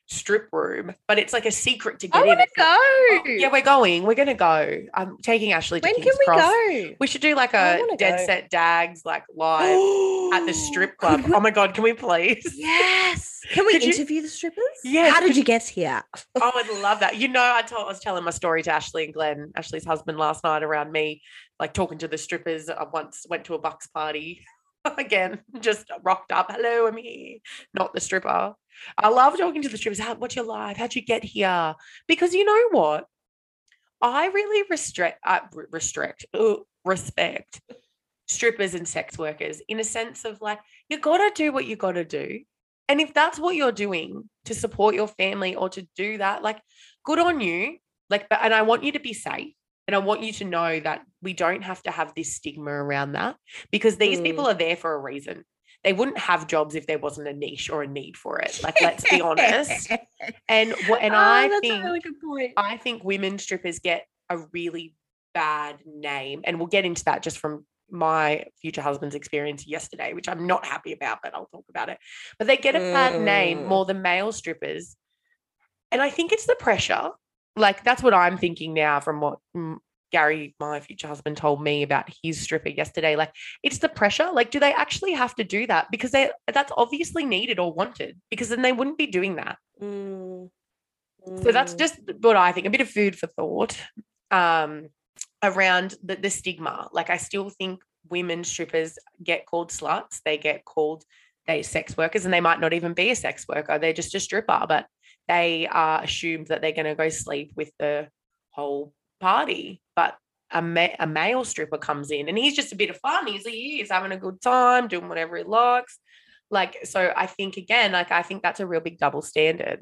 strip room, but it's like a secret to I get in. want to It's like, oh, go. yeah, we're going. We're going to go. I'm taking Ashley to When can King's we Cross. go? We should do like I a wanna Dead go. Set Dags like live at the strip club. Could we- Oh my God, can we please? Yes. Can we Could you- interview the strippers? Yes, How did could- you get here? Oh, I'd love that. You know, I told I was telling my story to Ashley and Glenn, Ashley's husband, last night around me, like talking to the strippers. I once went to a Bucks party. Again, just rocked up. Hello, I'm here. Not the stripper. I love talking to the strippers. How, what's your life? How'd you get here? Because you know what? I really restrict, uh, restrict, uh, respect strippers and sex workers in a sense of like, you got to do what you got to do. And if that's what you're doing to support your family or to do that, like, good on you. Like, but, and I want you to be safe. And I want you to know that we don't have to have this stigma around that, because these Mm. people are there for a reason. They wouldn't have jobs if there wasn't a niche or a need for it. Like, let's be honest. And what, and Oh, I that's think, a really good point. I think women strippers get a really bad name, and we'll get into that just from my future husband's experience yesterday, which I'm not happy about, but I'll talk about it. But they get a bad name Mm. more than male strippers. And I think it's the pressure. Like, that's what I'm thinking now from what mm, Gary, my future husband, told me about his stripper yesterday. Like, it's the pressure. Like, do they actually have to do that? Because they that's obviously needed or wanted, because then they wouldn't be doing that. Mm. So that's Mm. just what I think, a bit of food for thought um, around the, the stigma. Like, I still think women strippers get called sluts. They get called they sex workers, and they might not even be a sex worker. They're just a stripper, but they are assumed that they're going to go sleep with the whole party. But a, ma- a male stripper comes in and he's just a bit of fun. He's, he's having a good time, doing whatever he likes. Like, so I think, again, like, I think that's a real big double standard.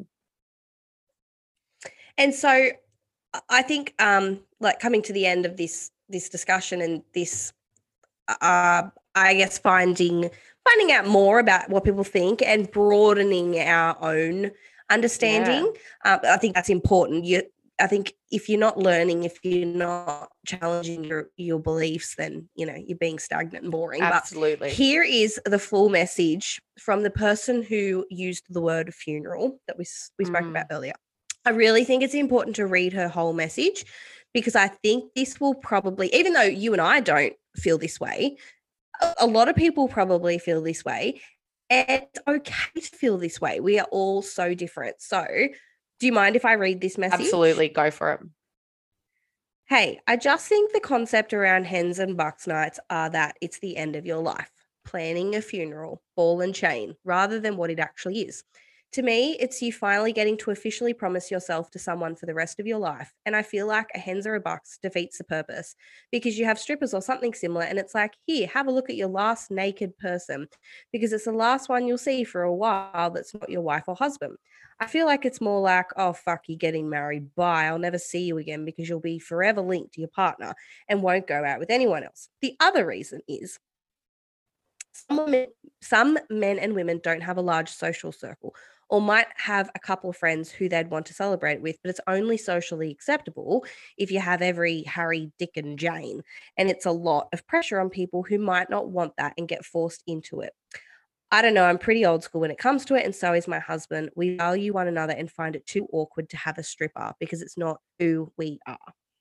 And so I think um like coming to the end of this this discussion and this uh I guess finding finding out more about what people think and broadening our own understanding. Uh, I think that's important. You I think if you're not learning, if you're not challenging your your beliefs, then you know you're being stagnant and boring. Absolutely. But here is the full message from the person who used the word funeral that we s- we spoke Mm. about earlier. I really think it's important to read her whole message, because I think this will probably, even though you and I don't feel this way, a, a lot of people probably feel this way, and it's okay to feel this way. We are all so different. So, do you mind if I read this message? Absolutely. Go for it. Hey, I just think the concept around hens and bucks nights are that it's the end of your life, planning a funeral, ball and chain, rather than what it actually is. To me, it's you finally getting to officially promise yourself to someone for the rest of your life. And I feel like a hens or a bucks defeats the purpose, because you have strippers or something similar, and it's like, here, have a look at your last naked person, because it's the last one you'll see for a while that's not your wife or husband. I feel like it's more like, oh, fuck, you're getting married. Bye. I'll never see you again, because you'll be forever linked to your partner and won't go out with anyone else. The other reason is some women, some men and women don't have a large social circle, or might have a couple of friends who they'd want to celebrate with, but it's only socially acceptable if you have every Harry, Dick, and Jane. And it's a lot of pressure on people who might not want that and get forced into it. I don't know, I'm pretty old school when it comes to it, and so is my husband. We value one another and find it too awkward to have a stripper because it's not who we are.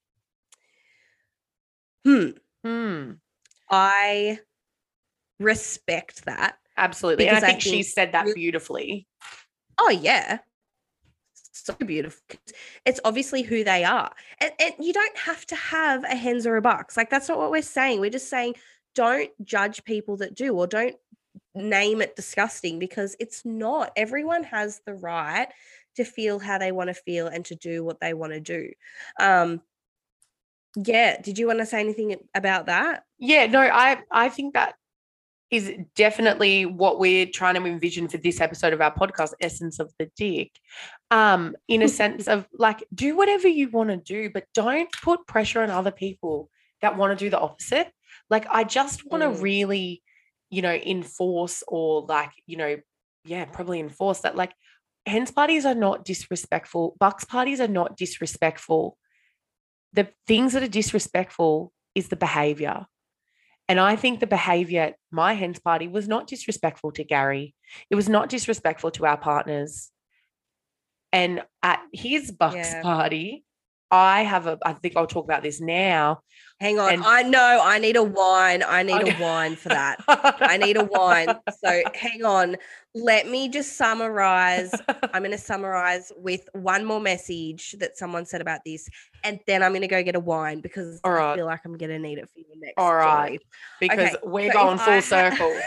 Hmm. Hmm. I respect that. Absolutely. And I Because I think she think said that really- beautifully. Oh, yeah. So beautiful. It's obviously who they are. And, and you don't have to have a hens or a bucks. Like, that's not what we're saying. We're just saying don't judge people that do, or don't name it disgusting, because it's not. Everyone has the right to feel how they want to feel and to do what they want to do. Um, yeah. Did you want to say anything about that? Yeah, no, I I think that is definitely what we're trying to envision for this episode of our podcast, Essence of the Dick. Um, in a sense of like, do whatever you want to do, but don't put pressure on other people that want to do the opposite. Like, I just want to Mm. really, you know, enforce or like, you know, yeah, probably enforce that like hens parties are not disrespectful. Bucks parties are not disrespectful. The things that are disrespectful is the behavior. And I think the behavior at my hens party was not disrespectful to Gary. It was not disrespectful to our partners. And at his bucks Yeah. party, I have a, I think I'll talk about this now. Hang on. And- I know I need a wine. I need Okay. a wine for that. I need a wine. So hang on. Let me just summarize. I'm going to summarize with one more message that someone said about this. And then I'm going to go get a wine because All I right. feel like I'm going to need it for your next All right. story. Because Okay, we're so going if full I ha- circle.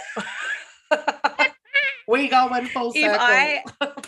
we going full If circle. I-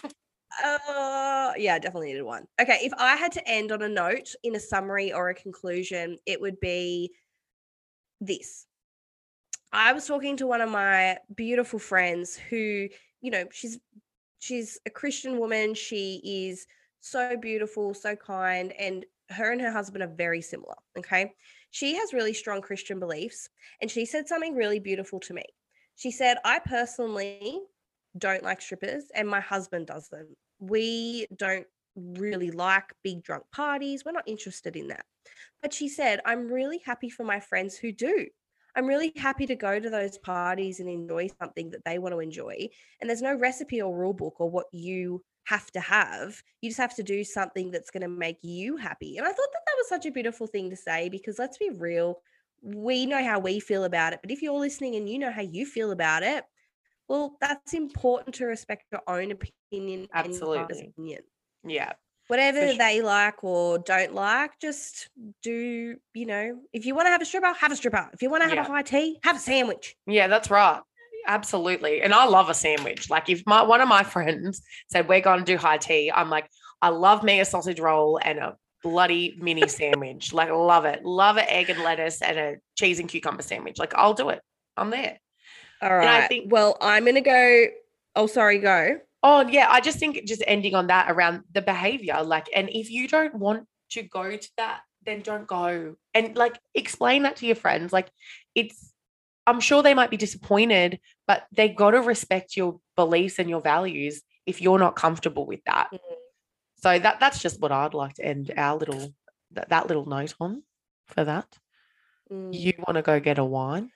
Uh, yeah, I definitely needed one. Okay, if I had to end on a note in a summary or a conclusion, it would be this. I was talking to one of my beautiful friends who, you know, she's she's a Christian woman. She is so beautiful, so kind, and her and her husband are very similar. Okay. She has really strong Christian beliefs, and she said something really beautiful to me. She said, I personally don't like strippers, and my husband doesn't. We don't really like big drunk parties. We're not interested in that. But she said, I'm really happy for my friends who do. I'm really happy to go to those parties and enjoy something that they want to enjoy. And there's no recipe or rule book or what you have to have. You just have to do something that's going to make you happy. And I thought that that was such a beautiful thing to say, because let's be real, we know how we feel about it. But if you're listening and you know how you feel about it, well, that's important to respect your own opinion and your partner's Absolutely. opinion. Yeah. Whatever sure. they like or don't like, just do, you know, if you want to have a stripper, have a stripper. If you want to have Yeah. a high tea, have a sandwich. Yeah, that's right. Absolutely. And I love a sandwich. Like if my one of my friends said we're going to do high tea, I'm like, I love me a sausage roll and a bloody mini sandwich. Like love it. Love an egg and lettuce and a cheese and cucumber sandwich. Like I'll do it. I'm there. All right. And I think- well, I'm going to go. Oh, sorry, go. Oh, yeah. I just think just ending on that around the behavior. Like, and if you don't want to go to that, then don't go. And like explain that to your friends. Like it's, I'm sure they might be disappointed, but they got to respect your beliefs and your values if you're not comfortable with that. Mm. So that that's just what I'd like to end our little, that, that little note on for that. Mm. You want to go get a wine?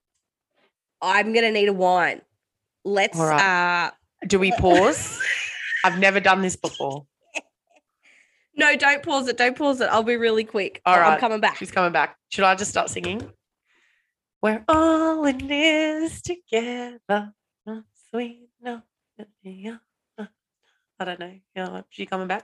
I'm going to need a wine. Let's, All right. uh, Do we pause? I've never done this before. no, don't pause it. Don't pause it. I'll be really quick. All I'm right. coming back. She's coming back. Should I just start singing? We're all in this together. Oh, sweet, no, yeah. I don't know. Yeah, she coming back?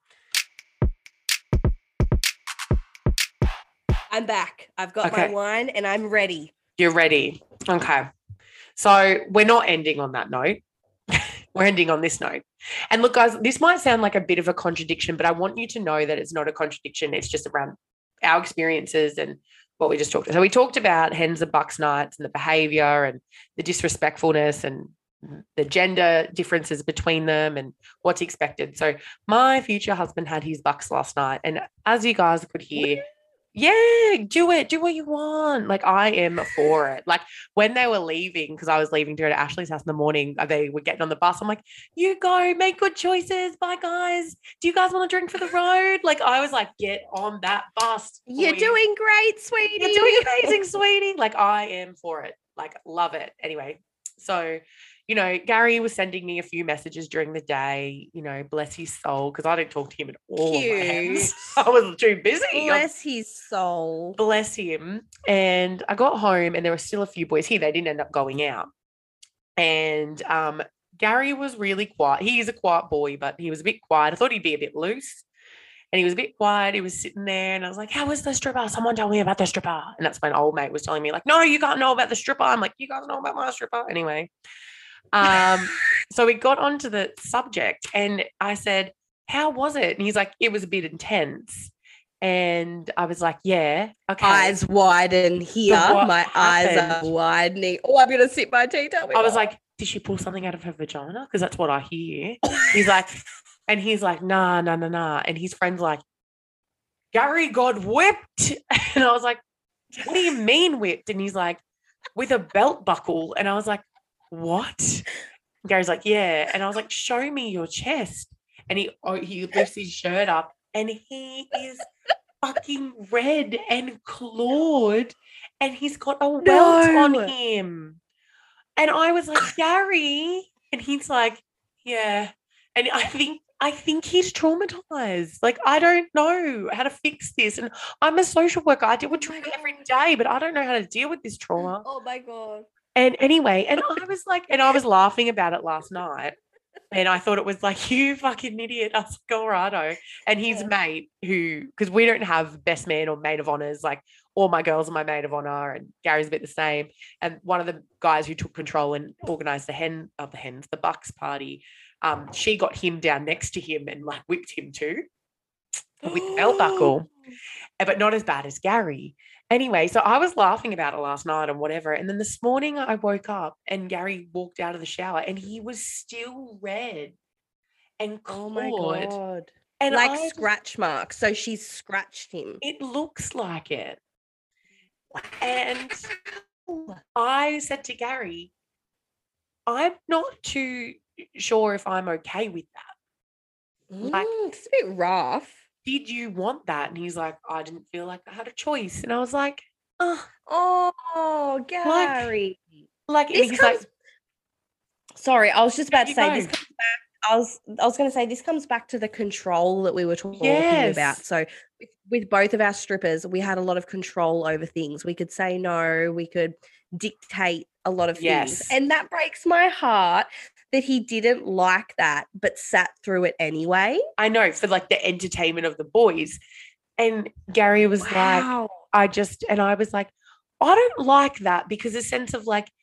I'm back. I've got Okay. my wine and I'm ready. You're ready. Okay. So we're not ending on that note. We're ending on this note. And look, guys, this might sound like a bit of a contradiction, but I want you to know that it's not a contradiction. It's just around our experiences and what we just talked about. So we talked about hens and bucks nights and the behavior and the disrespectfulness and the gender differences between them and what's expected. So my future husband had his bucks last night. And as you guys could hear, yeah, do it. Do what you want. Like I am for it. Like when they were leaving, because I was leaving to go to Ashley's house in the morning, they were getting on the bus. I'm like, you go, make good choices. Bye, guys. Do you guys want to drink for the road? Like I was like, get on that bus. You're boys. doing great, sweetie. You're doing amazing, sweetie. Like I am for it. Like love it. Anyway, so you know, Gary was sending me a few messages during the day, you know, bless his soul, because I didn't talk to him at all. on my hands. I was too busy. Bless his soul. Bless him. And I got home and there were still a few boys here. They didn't end up going out. And um, Gary was really quiet. He is a quiet boy, but he was a bit quiet. I thought he'd be a bit loose. And he was a bit quiet. He was sitting there and I was like, how was the stripper? Someone tell me about the stripper. And that's when old mate was telling me like, no, you can't know about the stripper. I'm like, you guys know about my stripper. Anyway. Um, so we got onto the subject and I said, how was it? And he's like, it was a bit intense. And I was like, yeah, okay. Eyes widen here. what My eyes happened? are widening. Oh, I'm going to sip my tea. Tell me I was more. like, did she pull something out of her vagina? Because that's what I hear. He's like, and he's like, nah, nah, nah, nah. And his friend's like, Gary got whipped. And I was like, what do you mean whipped? And he's like, with a belt buckle. And I was like, what? Gary's like, yeah. And I was like, show me your chest. And he oh, he lifts his shirt up and he is fucking red and clawed and he's got a welt No. on him. And I was like, Gary. And he's like, yeah. And I think I think he's traumatized. Like, I don't know how to fix this. And I'm a social worker. I deal with Oh my trauma every God. day, but I don't know how to deal with this trauma. Oh my God. And anyway, and I was like, and I was laughing about it last night. And I thought it was like, you fucking idiot. I was like, all righto. And his Yeah. mate, who, because we don't have best man or maid of honors, like all my girls are my maid of honor, and Gary's a bit the same. And one of the guys who took control and organized the hen of the hens, the Bucks party, um, she got him down next to him and like whipped him too with the belt buckle, but not as bad as Gary. Anyway, so I was laughing about it last night and whatever. And then this morning I woke up and Gary walked out of the shower and he was still red and Oh my clawed. God. And Like I just- scratch marks. So she's scratched him. it looks like it. And I said to Gary, I'm not too sure if I'm okay with that. Like, Mm, it's a bit rough. did you want that? And he's like, I didn't feel like I had a choice. And I was like, oh, Oh, Gary. like, and This he's comes. like, Sorry, I was just about to you say go. this comes back. I was I was going to say this comes back to the control that we were talking Yes. about. So with, with both of our strippers, we had a lot of control over things. We could say no, we could dictate a lot of things. Yes. And that breaks my heart that he didn't like that, but sat through it anyway. I know, for like the entertainment of the boys. And Gary was like, Wow. I just, and I was like, I don't like that, because a sense of like,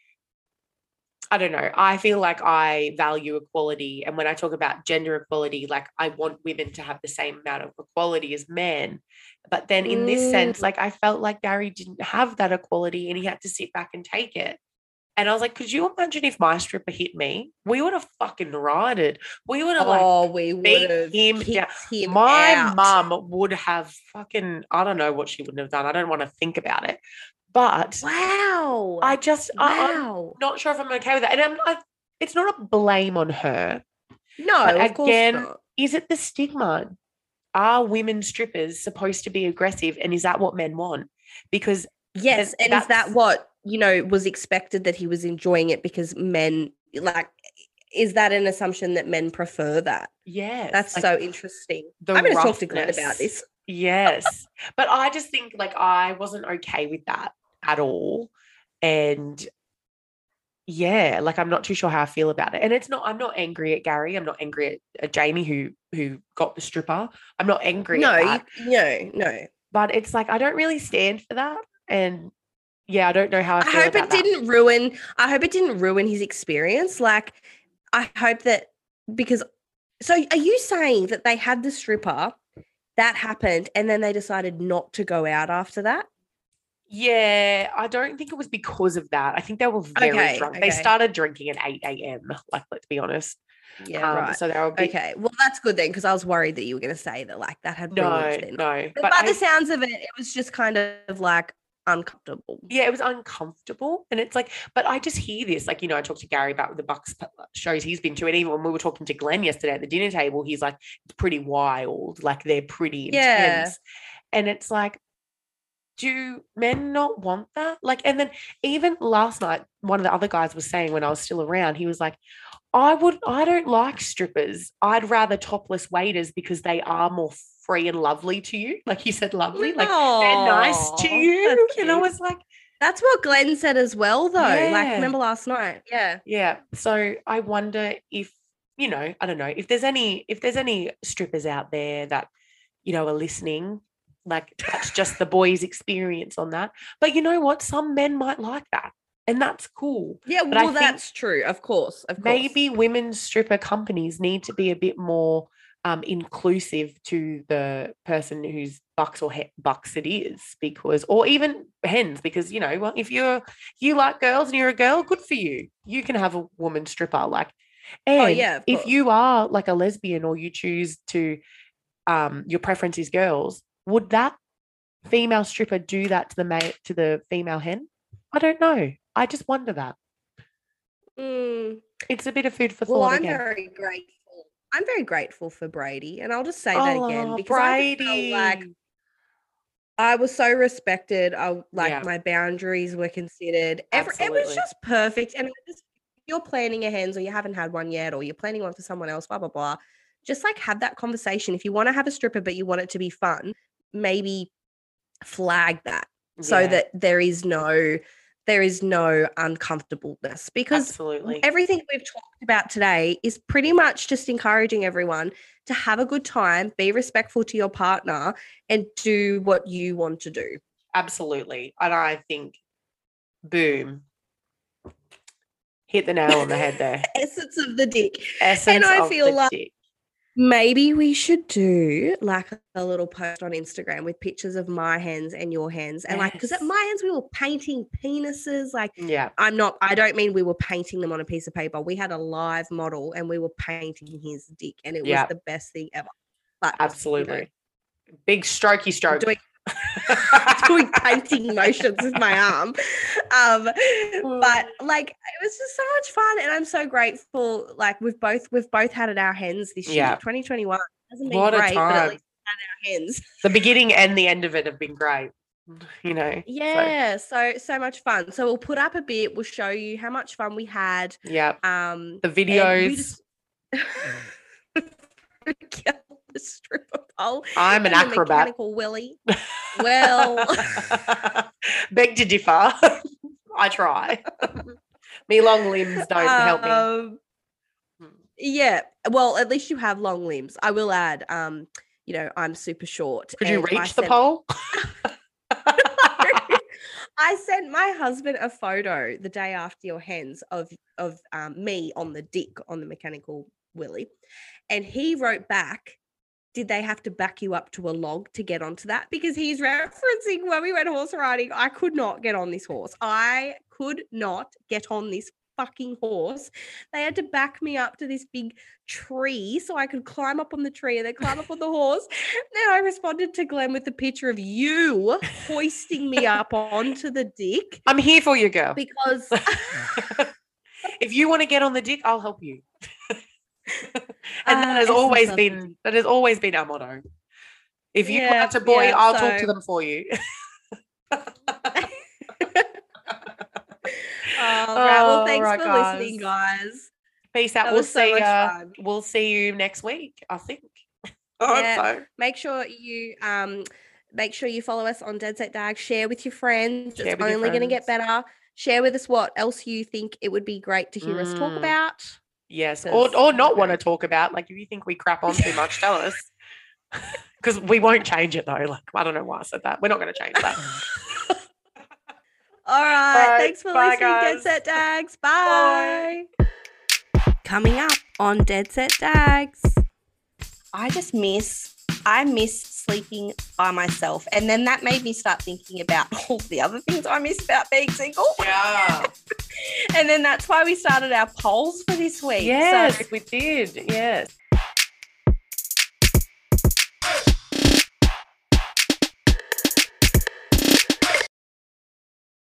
I don't know. I feel like I value equality. And when I talk about gender equality, like I want women to have the same amount of equality as men. But then in this Mm. sense, like I felt like Gary didn't have that equality and he had to sit back and take it. And I was like, could you imagine if my stripper hit me? We would have fucking rioted. We would have like Oh, we would beat have him kicked down. him My out. mum would have fucking, I don't know what she wouldn't have done. I don't want to think about it. But Wow. I just, I, I'm wow. not sure if I'm okay with that. And I'm like, it's not a blame on her. No, But of course again, not. is it the stigma? Are women strippers supposed to be aggressive? And is that what men want? Because Yes, then and is that that's- what, you know, was expected, that he was enjoying it because men, like, is that an assumption that men prefer that? yes, That's like so interesting. the I'm going to talk to Glenn roughness. about this. Yes. But I just think like I wasn't okay with that at all. And yeah, like I'm not too sure how I feel about it. And it's not, I'm not angry at Gary. I'm not angry at, at Jamie who who got the stripper. I'm not angry No, at that. you, no, no. But it's like I don't really stand for that. And yeah, I don't know how I I feel hope about it that. didn't ruin, I hope it didn't ruin his experience. Like, I hope that, because, so are you saying that they had the stripper, that happened, and then they decided not to go out after that? Yeah, I don't think it was because of that. I think they were very Okay, drunk. They okay. started drinking at eight a.m. Like, let's be honest. Yeah, Um, right. So they were a bit, Okay, well, that's good then, because I was worried that you were going to say that, like, that had no, ruined their night. no. But, But by I, the sounds of it, it was just kind of like uncomfortable. yeah, it was uncomfortable. And it's like, but I just hear this. Like, you know, I talked to Gary about the Bucks shows he's been to. And even when we were talking to Glenn yesterday at the dinner table, he's like, it's pretty wild. Like, they're pretty Yeah. intense. And it's like, do men not want that? Like, and then even last night, one of the other guys was saying when I was still around, he was like, I would, I don't like strippers. I'd rather topless waiters because they are more free and lovely to you. Like you said, lovely. Like they're nice to Aw, you. that's And I cute. was like, That's what Glenn said as well, though. Like, Yeah. remember last night? Yeah. yeah. So I wonder if, you know, I don't know, if there's any, if there's any strippers out there that, you know, are listening, like that's just the boys' experience on that. But you know what? Some men might like that. And that's cool. Yeah, But I well, think that's true. Of course. Of course. maybe women's stripper companies need to be a bit more um, inclusive to the person whose bucks or he- bucks it is, because, or even hens, because, you know, well, if you're, you like girls and you're a girl, good for you. You can have a woman stripper. Like, and Oh, yeah, of if course. you are like a lesbian or you choose to, um, your preference is girls, would that female stripper do that to the mate, to the female hen? I don't know. I just wonder that. Mm. It's a bit of food for Well, thought I'm again. very grateful. I'm very grateful for Brady. And I'll just say that again, Oh, because I just Brady. felt like I was so respected. I like Yeah. my boundaries were considered. Every, it was Absolutely. just perfect. And it just, if you're planning a hens or you haven't had one yet, or you're planning one for someone else, blah, blah, blah. just like have that conversation. If you want to have a stripper, but you want it to be fun, maybe flag that so Yeah. that there is no there is no uncomfortableness, because Absolutely. everything we've talked about today is pretty much just encouraging everyone to have a good time, be respectful to your partner, and do what you want to do. Absolutely. And I think, boom, hit the nail on the head there. Essence of the dick. Essence And I of feel the like dick. maybe we should do like a little post on Instagram with pictures of my hands and your hands. And like, because at Yes. my hands, we were painting penises. Like, Yeah. I'm not, I don't mean we were painting them on a piece of paper. We had a live model and we were painting his dick, and it Yeah. was the best thing ever. But, Absolutely. Big strokey stroke. Doing, doing painting motions with my arm. Um, but like, it was just so much fun. And I'm so grateful. Like, we've both, we've both had it our hands this Yeah. year, twenty twenty-one. Hasn't been What a great, but at time. least we had our hands. The beginning and the end of it have been great. You know. so- Yeah, so so much fun. So we'll put up a bit. We'll show you how much fun we had. yeah. Um, The and we videos. just- the stripper pole. I'm an and the acrobat. Mechanical willy. Well, Beg to differ. I try. Me long limbs don't help me. um, yeah. Well, at least you have long limbs. I will add. Um, you know, I'm super short. Could you and I reach the sent- pole? I sent my husband a photo the day after your hens of of um, me on the dick on the mechanical willy, and he wrote back, "Did they have to back you up to a log to get onto that?" Because he's referencing when we went horse riding. I could not get on this horse. I could not get on this fucking horse. They had to back me up to this big tree so I could climb up on the tree and then climb up on the horse. Then I responded to Glenn with a picture of you hoisting me up onto the dick I'm here for you, girl. because If you want to get on the dick, I'll help you. and that Uh, has essence always of been that has always been our motto. If you Yeah, clutch a boy, yeah, I'll talk to so- them for you. Oh, right. Well, Oh, thanks right, for guys. listening, guys. Peace out. That We'll was so see much uh, fun. we'll see you next week, I think. I Yeah. hope so. Make sure you um make sure you follow us on Dead Set Dag. Share with your friends. Share it's with your only going to get friends. better. Share with us what else you think it would be great to hear us talk Mm. about. Yes. Or Because, or I not don't want to know. talk about. Like if you think we crap on too much, tell us. Because we won't change it though. Like I don't know why I said that. We're not going to change that. All right. Right, Thanks for bye, listening, Dead guys. Set Dags. Bye. Coming up on Dead Set Dags. I just miss, I miss sleeping by myself. And then that made me start thinking about all the other things I miss about being single. Yeah. And then that's why we started our polls for this week. So Yes, we did. Yes.